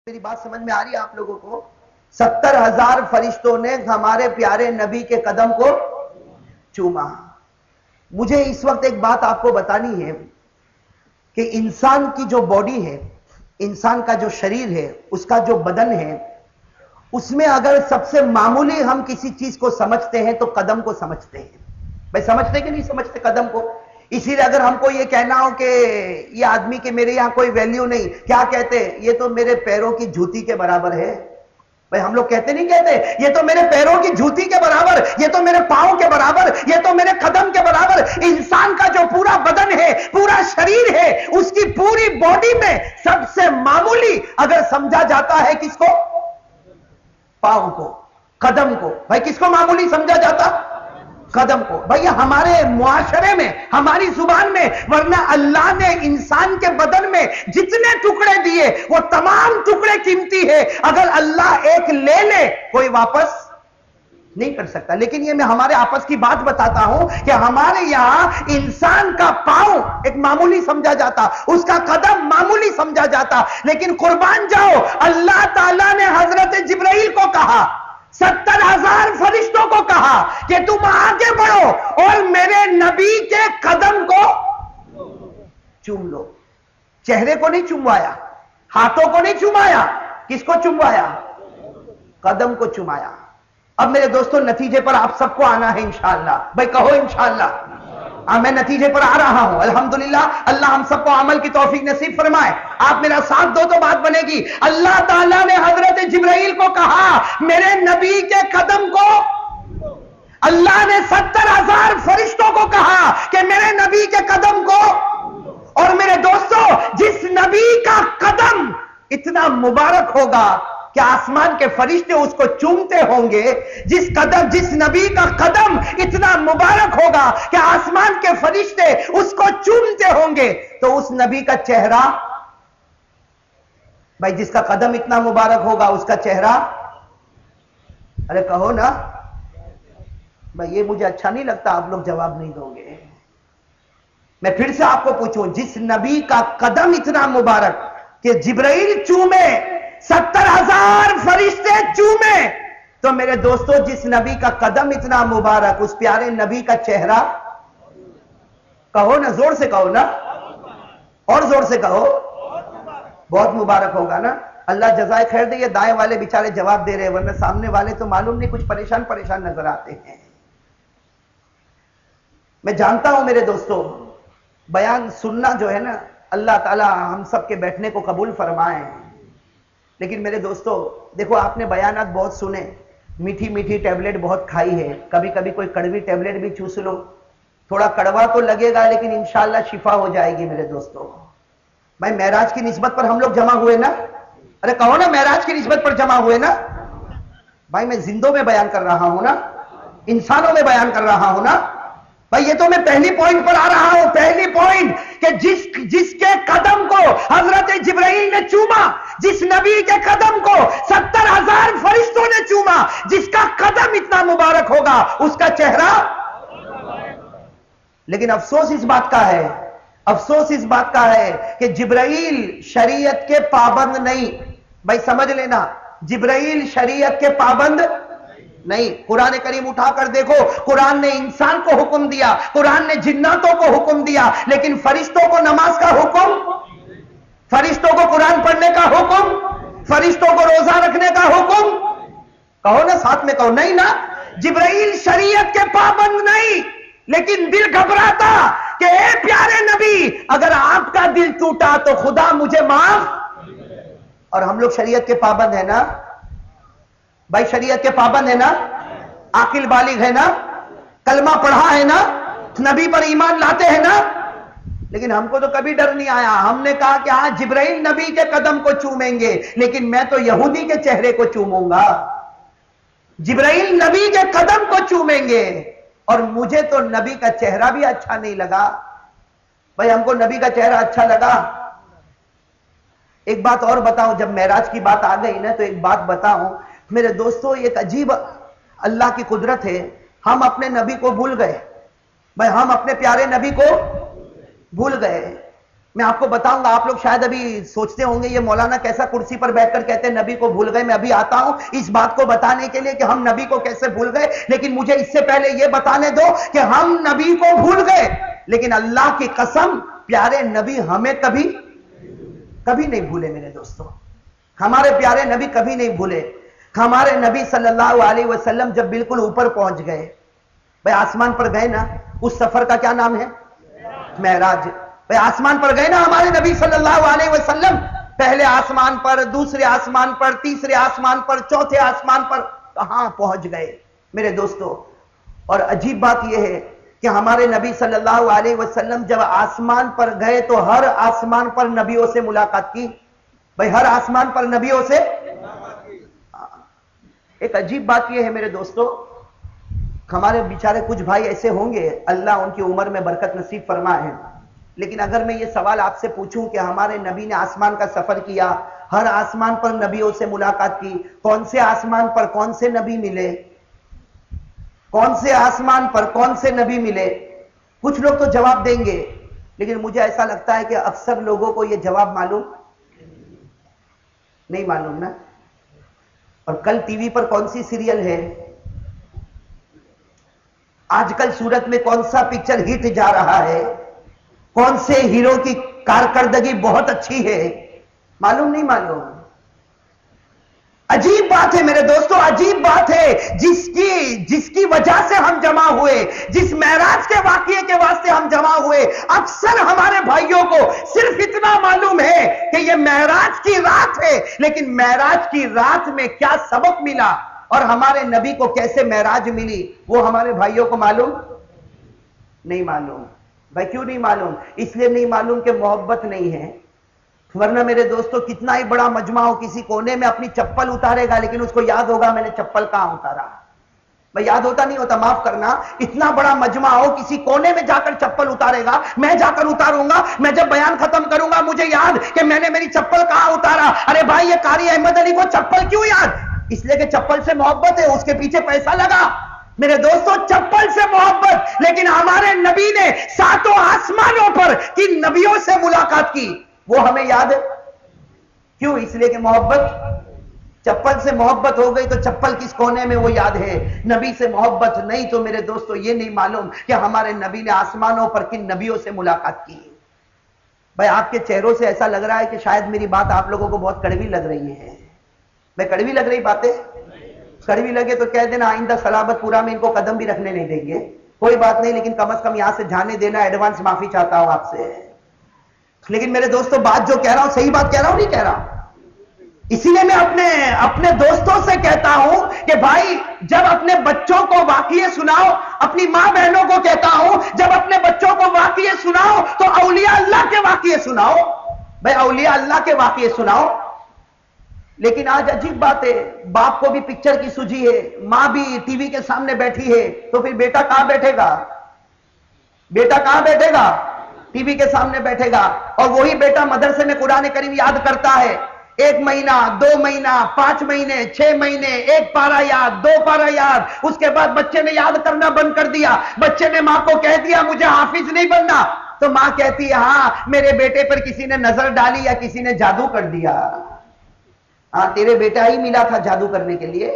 میری بات سمجھ میں آ رہی ہے آپ لوگوں کو؟ 70,000 فرشتوں نے ہمارے پیارے نبی کے قدم کو چوما۔ مجھے اس وقت ایک بات آپ کو بتانی ہے کہ انسان کی جو باڈی ہے، انسان کا جو شریر ہے، اس کا جو بدن ہے، اس میں اگر سب سے معمولی ہم کسی چیز کو سمجھتے ہیں تو قدم کو سمجھتے ہیں۔ بھائی سمجھتے کہ نہیں سمجھتے قدم کو؟ اسی لیے اگر ہم کو یہ کہنا ہو کہ یہ آدمی کے میرے یہاں کوئی ویلیو نہیں، کیا کہتے؟ یہ تو میرے پیروں کی جوتی کے برابر ہے۔ بھئی ہم لوگ کہتے نہیں کہتے یہ تو میرے پیروں کی جوتی کے برابر، یہ تو میرے پاؤں کے برابر، یہ تو میرے قدم کے برابر۔ انسان کا جو پورا بدن ہے، پورا شریر ہے، اس کی پوری باڈی میں سب سے معمولی اگر سمجھا جاتا ہے کس کو؟ پاؤں کو، قدم کو۔ بھائی کس کو معمولی سمجھا جاتا؟ قدم کو۔ بھائی ہمارے معاشرے میں، ہماری زبان میں، ورنہ اللہ نے انسان کے بدن میں جتنے ٹکڑے دیے وہ تمام ٹکڑے قیمتی ہے، اگر اللہ ایک لے لے کوئی واپس نہیں کر سکتا۔ لیکن یہ میں ہمارے آپس کی بات بتاتا ہوں کہ ہمارے یہاں انسان کا پاؤں ایک معمولی سمجھا جاتا، اس کا قدم معمولی سمجھا جاتا، لیکن قربان جاؤ اللہ تعالیٰ نے حضرت جبرائیل کو کہا، 70,000 فرشتوں کو کہا کہ تم آگے بڑھو اور میرے نبی کے قدم کو چوم لو۔ چہرے کو نہیں چوموایا، ہاتھوں کو نہیں چومایا، کس کو چوموایا؟ قدم کو چومایا۔ اب میرے دوستوں نتیجے پر آپ سب کو آنا ہے انشاءاللہ۔ بھائی کہو انشاءاللہ۔ میں نتیجے پر آ رہا ہوں الحمدللہ۔ اللہ ہم سب کو عمل کی توفیق نصیب فرمائے۔ آپ میرا ساتھ دو تو بات بنے گی۔ اللہ تعالیٰ نے حضرت جبرائیل کو کہا میرے نبی کے قدم کو، اللہ نے 70,000 فرشتوں کو کہا کہ میرے نبی کے قدم کو، اور میرے دوستوں جس نبی کا قدم اتنا مبارک ہوگا کہ آسمان کے فرشتے اس کو چومتے ہوں گے، جس نبی کا قدم اتنا مبارک ہوگا کہ آسمان کے فرشتے اس کو چومتے ہوں گے، تو اس نبی کا چہرہ، بھائی جس کا قدم اتنا مبارک ہوگا اس کا چہرہ، ارے کہو نا بھائی، یہ مجھے اچھا نہیں لگتا آپ لوگ جواب نہیں دو گے۔ میں پھر سے آپ کو پوچھوں، جس نبی کا قدم اتنا مبارک کہ جبرائیل چومے، 70,000 فرشتے چومے، تو میرے دوستو جس نبی کا قدم اتنا مبارک، اس پیارے نبی کا چہرہ، کہو نا زور سے کہو نا، اور زور سے کہو، بہت مبارک ہوگا نا۔ اللہ جزائے خیر دے۔ یہ دائیں والے بیچارے جواب دے رہے ہیں، ورنہ سامنے والے تو معلوم نہیں کچھ پریشان نظر آتے ہیں۔ میں جانتا ہوں میرے دوستو بیان سننا جو ہے نا، اللہ تعالی ہم سب کے بیٹھنے کو قبول فرمائے، لیکن میرے دوستو دیکھو آپ نے بیانات بہت سنے، میٹھی میٹھی ٹیبلٹ بہت کھائی ہے، کبھی کبھی کوئی کڑوی ٹیبلٹ بھی چوس لو، تھوڑا کڑوا تو لگے گا لیکن انشاءاللہ شفا ہو جائے گی میرے دوستو۔ بھائی معراج کی نسبت پر ہم لوگ جمع ہوئے نا، ارے کہو نا معراج کی نسبت پر جمع ہوئے نا۔ بھائی میں زندوں میں بیان کر رہا ہوں نا، انسانوں میں بیان کر رہا ہوں نا۔ بھائی یہ تو میں پہلی پوائنٹ پر آ رہا ہوں، پہلی پوائنٹ کہ جس کے قدم کو حضرت جبرائیل نے چوما، جس نبی کے قدم کو 70,000 فرشتوں نے چوما، جس کا قدم اتنا مبارک ہوگا اس کا چہرہ۔ لیکن افسوس اس بات کا ہے، افسوس اس بات کا ہے کہ جبرائیل شریعت کے پابند نہیں۔ بھائی سمجھ لینا، جبرائیل شریعت کے پابند نہیں۔ قرآن کریم اٹھا کر دیکھو، قرآن نے انسان کو حکم دیا، قرآن نے جناتوں کو حکم دیا، لیکن فرشتوں کو نماز کا حکم، فرشتوں کو قرآن پڑھنے کا حکم، فرشتوں کو روزہ رکھنے کا حکم، کہو نا ساتھ میں کہو، نہیں نا۔ جبرائیل شریعت کے پابند نہیں، لیکن دل گھبراتا کہ اے پیارے نبی اگر آپ کا دل ٹوٹا تو خدا مجھے معاف۔ اور ہم لوگ شریعت کے پابند ہیں نا بھائی، شریعت کے پابند ہے نا، عاقل بالغ ہے نا، کلمہ پڑھا ہے نا، نبی پر ایمان لاتے ہیں نا، لیکن ہم کو تو کبھی ڈر نہیں آیا۔ ہم نے کہا کہ ہاں جبرائیل نبی کے قدم کو چومیں گے، لیکن میں تو یہودی کے چہرے کو چوموں گا، جبرائیل نبی کے قدم کو چومیں گے، اور مجھے تو نبی کا چہرہ بھی اچھا نہیں لگا۔ بھائی ہم کو نبی کا چہرہ اچھا لگا۔ ایک بات اور بتاؤں، جب معراج کی بات آ گئی نا تو ایک بات بتاؤں میرے دوستو، ایک عجیب اللہ کی قدرت ہے، ہم اپنے نبی کو بھول گئے۔ بھائی ہم اپنے پیارے نبی کو بھول گئے۔ میں آپ کو بتاؤں گا, آپ لوگ شاید ابھی سوچتے ہوں گے یہ مولانا کیسا کرسی پر بیٹھ کر کہتے ہیں نبی کو بھول گئے. میں ابھی آتا ہوں اس بات کو بتانے کے لیے کہ ہم نبی کو کیسے بھول گئے, لیکن مجھے اس سے پہلے یہ بتانے دو کہ ہم نبی کو بھول گئے, لیکن اللہ کی قسم پیارے نبی ہمیں کبھی نہیں بھولے. میرے دوستو, ہمارے پیارے نبی کبھی نہیں بھولے. ہمارے نبی صلی اللہ علیہ وسلم جب بالکل اوپر پہنچ گئے, بھئی آسمان پر گئے نا, اس سفر کا کیا نام ہے؟ معراج. بھئی آسمان پر گئے نا ہمارے نبی صلی اللہ علیہ وسلم, پہلے آسمان پر, دوسرے آسمان پر, تیسرے آسمان پر, چوتھے آسمان پر, کہاں پہنچ گئے میرے دوستو. اور عجیب بات یہ ہے کہ ہمارے نبی صلی اللہ علیہ وسلم جب آسمان پر گئے تو ہر آسمان پر نبیوں سے ملاقات کی. بھئی ہر آسمان پر نبیوں سے. ایک عجیب بات یہ ہے میرے دوستو, ہمارے بیچارے کچھ بھائی ایسے ہوں گے, اللہ ان کی عمر میں برکت نصیب فرمائے, لیکن اگر میں یہ سوال آپ سے پوچھوں کہ ہمارے نبی نے آسمان کا سفر کیا, ہر آسمان پر نبیوں سے ملاقات کی, کون سے آسمان پر کون سے نبی ملے, کون سے آسمان پر کون سے نبی ملے؟ کچھ لوگ تو جواب دیں گے, لیکن مجھے ایسا لگتا ہے کہ اکثر لوگوں کو یہ جواب معلوم نہیں معلوم نا. اور کل ٹی وی پر کون سی سیریل ہے, آج کل سورت میں کون سا پکچر ہٹ جا رہا ہے, کون سے ہیرو کی کارکردگی بہت اچھی ہے, معلوم نہیں معلوم. عجیب بات ہے میرے دوستو, عجیب بات ہے جس کی وجہ سے ہم جمع ہوئے, جس معراج کے واقعے کے واسطے ہم جمع ہوئے. اکثر ہمارے بھائیوں کو صرف اتنا معلوم ہے کہ یہ معراج کی رات ہے, لیکن معراج کی رات میں کیا سبق ملا اور ہمارے نبی کو کیسے معراج ملی, وہ ہمارے بھائیوں کو معلوم نہیں معلوم. بھائی کیوں نہیں معلوم؟ اس لیے نہیں معلوم کہ محبت نہیں ہے. ورنہ میرے دوستو کتنا ہی بڑا مجمع ہو, کسی کونے میں اپنی چپل اتارے گا لیکن اس کو یاد ہوگا میں نے چپل کہاں اتارا. بھائی یاد ہوتا نہیں ہوتا, معاف کرنا, اتنا بڑا مجمع ہو کسی کونے میں جا کر چپل اتارے گا, میں جا کر اتاروں گا, میں جب بیان ختم کروں گا مجھے یاد کہ میں نے میری چپل کہاں اتارا. ارے بھائی یہ قاری احمد علی کو چپل کیوں یاد؟ اس لیے کہ چپل سے محبت ہے, اس کے پیچھے پیسہ لگا. میرے دوستو چپل سے محبت, لیکن ہمارے نبی نے ساتوں آسمانوں پر کی نبیوں سے ملاقات کی, وہ ہمیں یاد ہے. کیوں؟ اس لیے کہ محبت, چپل سے محبت ہو گئی تو چپل کس کونے میں وہ یاد ہے. نبی سے محبت نہیں تو میرے دوستو یہ نہیں معلوم کہ ہمارے نبی نے آسمانوں پر کن نبیوں سے ملاقات کی. بھائی آپ کے چہروں سے ایسا لگ رہا ہے کہ شاید میری بات آپ لوگوں کو بہت کڑوی لگ رہی ہے. بھائی کڑوی لگ رہی باتیں؟ کڑوی لگے تو کہہ دینا آئندہ سلامت پورا میں ان کو قدم بھی رکھنے نہیں دیں گے. کوئی بات نہیں, لیکن کم از کم یہاں سے جانے دینا, ایڈوانس معافی چاہتا ہوں آپ سے. لیکن میرے دوستو بات جو کہہ رہا ہوں صحیح بات کہہ رہا ہوں نہیں کہہ رہا ہوں. اسی لیے میں اپنے دوستوں سے کہتا ہوں کہ بھائی جب اپنے بچوں کو واقعے سناؤ, اپنی ماں بہنوں کو کہتا ہوں جب اپنے بچوں کو واقعے سناؤ تو اولیاء اللہ کے واقعے سناؤ. بھائی اولیاء اللہ کے واقعے سناؤ. لیکن آج عجیب بات ہے, باپ کو بھی پکچر کی سوجھی ہے, ماں بھی ٹی وی کے سامنے بیٹھی ہے, تو پھر بیٹا کہاں بیٹھے گا؟ بیٹا کہاں بیٹھے گا؟ ٹی وی کے سامنے بیٹھے گا. اور وہی بیٹا مدرسے میں قرآن کریم یاد کرتا ہے, 1 مہینہ 2 مہینہ 5 مہینے 6 مہینے, 1 پارا یاد 2 پارا یاد. اس کے بعد بچے نے یاد کرنا بند کر دیا, بچے نے ماں کو کہہ دیا مجھے حافظ نہیں بننا, تو ماں کہتی ہے ہاں میرے بیٹے پر کسی نے نظر ڈالی یا کسی نے جادو کر دیا. ہاں تیرے بیٹا ہی ملا تھا جادو کرنے کے لیے.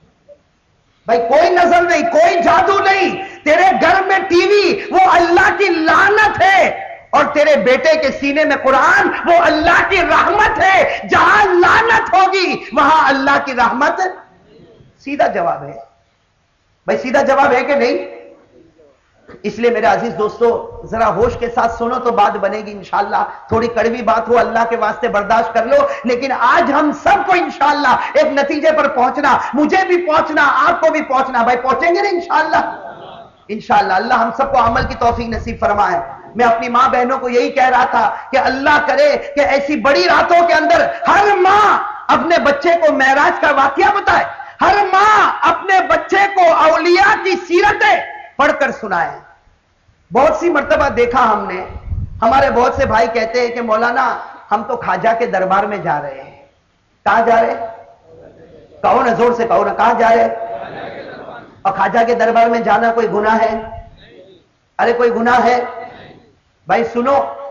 بھائی کوئی نظر نہیں, کوئی جادو نہیں, تیرے گھر میں ٹی وی وہ اللہ کی لعنت ہے, اور تیرے بیٹے کے سینے میں قرآن وہ اللہ کی رحمت ہے. جہاں لعنت ہوگی وہاں اللہ کی رحمت. سیدھا جواب ہے بھائی, سیدھا جواب ہے کہ نہیں؟ اس لیے میرے عزیز دوستو ذرا ہوش کے ساتھ سنو تو بات بنے گی انشاءاللہ. تھوڑی کڑوی بات ہو اللہ کے واسطے برداشت کر لو, لیکن آج ہم سب کو انشاءاللہ ایک نتیجے پر پہنچنا, مجھے بھی پہنچنا, آپ کو بھی پہنچنا. بھائی پہنچیں گے نا انشاءاللہ. انشاءاللہ اللہ ہم سب کو عمل کی توفیق نصیب فرمائے. میں اپنی ماں بہنوں کو یہی کہہ رہا تھا کہ اللہ کرے کہ ایسی بڑی راتوں کے اندر ہر ماں اپنے بچے کو معراج کا واقعہ بتائے, ہر ماں اپنے بچے کو اولیاء کی سیرتیں پڑھ کر سنائے. بہت سی مرتبہ دیکھا ہم نے, ہمارے بہت سے بھائی کہتے ہیں کہ مولانا ہم تو خواجہ کے دربار میں جا رہے ہیں. کہاں جا رہے؟ کہو نا, زور سے کہو نا, کہاں جا رہے؟ اور خواجہ کے دربار میں جانا کوئی گناہ ہے؟ ارے کوئی گناہ ہے؟ بھائی سنو,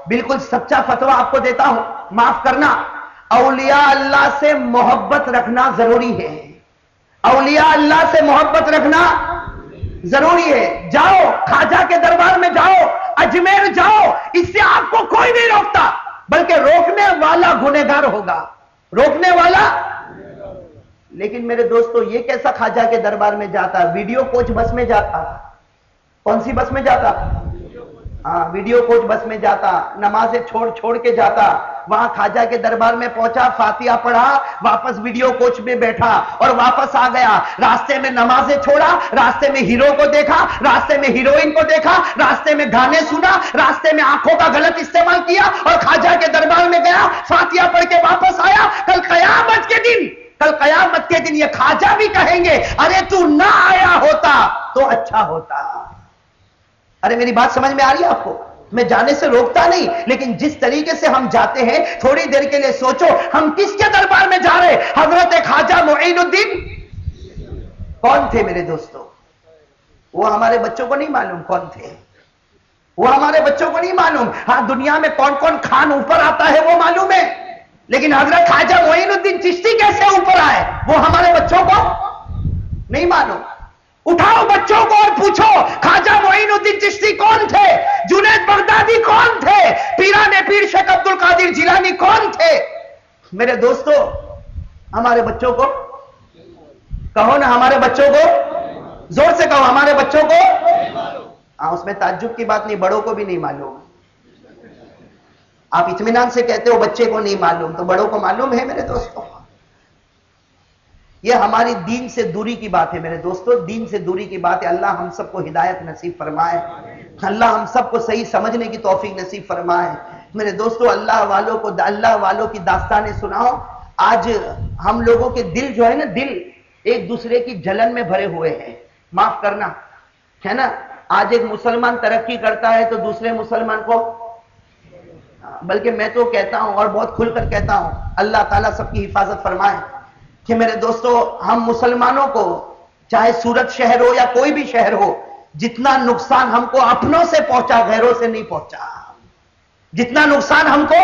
बिल्कुल सच्चा फतवा आपको देता हूं, माफ करना, औलिया अल्लाह से मोहब्बत रखना जरूरी है। औलिया अल्लाह से मोहब्बत रखना जरूरी है। जाओ ख्वाजा के दरबार में जाओ, अजमेर जाओ, इससे आपको कोई नहीं रोकता, बल्कि रोकने वाला गुनहगार होगा, रोकने वाला। लेकिन मेरे दोस्तों, ये कैसा ख्वाजा के दरबार में जाता? वीडियो कोच बस में जाता। कौन सी बस में जाता? हाँ, वीडियो कोच बस में जाता, नमाजें छोड़ छोड़ के जाता, वहां ख्वाजा के दरबार में पहुंचा, फातिहा पढ़ा, वापस वीडियो कोच में बैठा और वापस आ गया। रास्ते में नमाजें छोड़ा, रास्ते में हीरो को देखा, रास्ते में हीरोइन को देखा, रास्ते में गाने सुना, रास्ते में आंखों का गलत इस्तेमाल किया और ख्वाजा के दरबार में गया, फातिहा पढ़ के वापस आया। कल कयामत के दिन ये ख्वाजा भी कहेंगे, अरे तू ना आया होता तो अच्छा होता। अरे मेरी बात समझ में आ रही है आपको? मैं जाने से रोकता नहीं, लेकिन जिस तरीके से हम जाते हैं, थोड़ी देर के लिए सोचो हम किसके दरबार में जा रहे? हजरत ख्वाजा मोइनुद्दीन कौन थे मेरे दोस्तों? वो हमारे बच्चों को नहीं मालूम कौन थे, वो हमारे बच्चों को नहीं मालूम। हाँ, दुनिया में कौन कौन खान ऊपर आता है वो मालूम है, लेकिन हजरत ख्वाजा मोइनुद्दीन चिश्ती कैसे ऊपर आए वो हमारे बच्चों को नहीं मालूम। उठाओ बच्चों को और पूछो, ख्वाजा मोइनुद्दीन चिश्ती कौन थे? जुनैद बगदादी कौन थे? पीराने पीर शेख अब्दुल कादिर जिलानी कौन थे? मेरे दोस्तों, हमारे बच्चों को कहो ना, हमारे बच्चों को जोर से कहो, हमारे बच्चों को। हाँ, उसमें ताज्जुब की बात नहीं, बड़ों को भी नहीं मालूम। आप इत्मीनान से कहते हो बच्चे को नहीं मालूम, तो बड़ों को मालूम है मेरे दोस्तों। यह हमारी दीन से दूरी की बात है मेरे दोस्तों, दीन से दूरी की बात है। अल्लाह हम सबको हिदायत नसीब फरमाए, अल्लाह हम सबको सही समझने की तौफीक नसीब फरमाए। मेरे दोस्तों, अल्लाह वालों की दास्तानें सुनाओ। आज हम लोगों के दिल जो है ना, दिल एक दूसरे की जलन में भरे हुए हैं, माफ करना, है ना। आज एक मुसलमान तरक्की करता है तो दूसरे मुसलमान को, बल्कि मैं तो कहता हूं और बहुत खुलकर कहता हूं, अल्लाह ताला सबकी हिफाजत फरमाए कि मेरे दोस्तों, हम मुसलमानों को, चाहे सूरत शहर हो या कोई भी शहर हो, जितना नुकसान हमको अपनों से पहुंचा, गैरों से नहीं पहुंचा। जितना नुकसान हमको,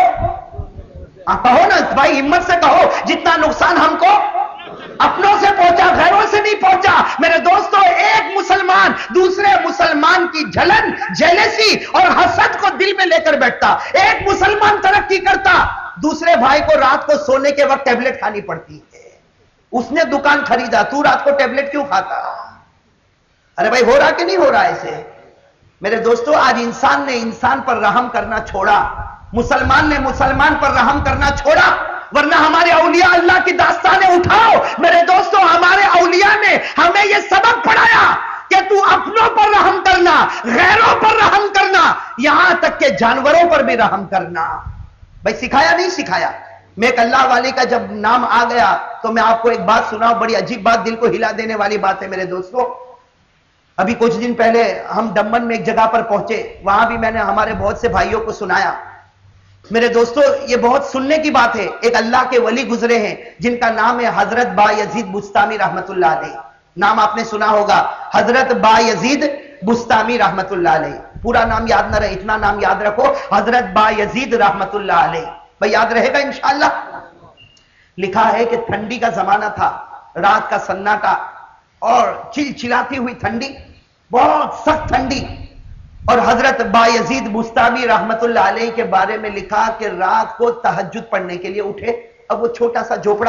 कहो ना भाई, हिम्मत से कहो, जितना नुकसान हमको अपनों से पहुंचा, गैरों से नहीं पहुंचा। मेरे दोस्तों, एक मुसलमान दूसरे मुसलमान की जलन, जेलसी और हसद को दिल में लेकर बैठता। एक मुसलमान तरक्की करता, दूसरे भाई को रात को सोने के वक्त टैबलेट खानी पड़ती है। उसने दुकान खरीदा, तू रात को टैबलेट क्यों खाता? अरे भाई, हो रहा कि नहीं हो रहा ऐसे? मेरे दोस्तों, आज इंसान ने इंसान पर रहम करना छोड़ा, मुसलमान ने मुसलमान पर रहम करना छोड़ा। वरना हमारे औलिया अल्लाह की दास्तानें उठाओ मेरे दोस्तों, हमारे औलिया ने हमें यह सबक पढ़ाया कि तू अपनों पर रहम करना, गैरों पर रहम करना, यहां तक के जानवरों पर भी रहम करना। भाई, सिखाया नहीं सिखाया? मैं एक अल्लाह वाले का जब नाम आ गया तो मैं आपको एक बात सुनाऊं, बड़ी अजीब बात, दिल को हिला देने वाली बात है मेरे दोस्तों। अभी कुछ दिन पहले हम दमन में एक जगह पर पहुंचे, वहां भी मैंने हमारे बहुत से भाइयों को सुनाया। मेरे दोस्तों, ये बहुत सुनने की बात है। एक अल्लाह के वली गुजरे हैं जिनका नाम है हजरत बायजीद बुस्तामी रहमतुल्लाह अलैह। नाम आपने सुना होगा, हजरत बायजीद बुस्तामी रहमतुल्लाह अलैह। पूरा नाम याद न रहे, इतना नाम याद रखो, हजरत बायजीद रहमतुल्लाह अलैह। भाई, याद रहेगा इंशाअल्लाह। लिखा है कि ठंडी का जमाना था, रात का सन्नाटा और चिलचिलाती हुई ठंडी, बहुत सख्त ठंडी। और हजरत बायजीद बुस्तामी रहमतुल्लाह अलैह के बारे में लिखा कि रात को तहज्जुद पढ़ने के लिए उठे। अब वो छोटा सा झोपड़ा,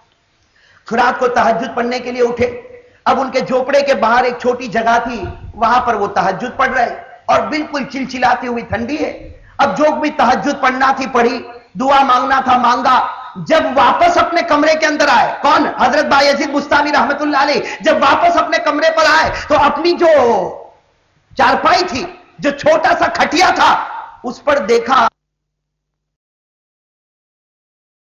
रात को तहज्जुद पढ़ने के लिए उठे। अब उनके झोपड़े के बाहर एक छोटी जगह थी, वहां पर वो तहज्जुद पढ़ रहे और बिल्कुल चिलचिलाती हुई ठंडी है। अब जो भी तहज्जुद पढ़ना थी पढ़ी, दुआ मांगना था मांगा। जब वापस अपने कमरे के अंदर आए, कौन? हजरत बायजीद बुस्तामी रहमतुल्लाह अलैह। जब वापस अपने कमरे पर आए तो अपनी जो चारपाई थी, जो छोटा सा खटिया था, उस पर देखा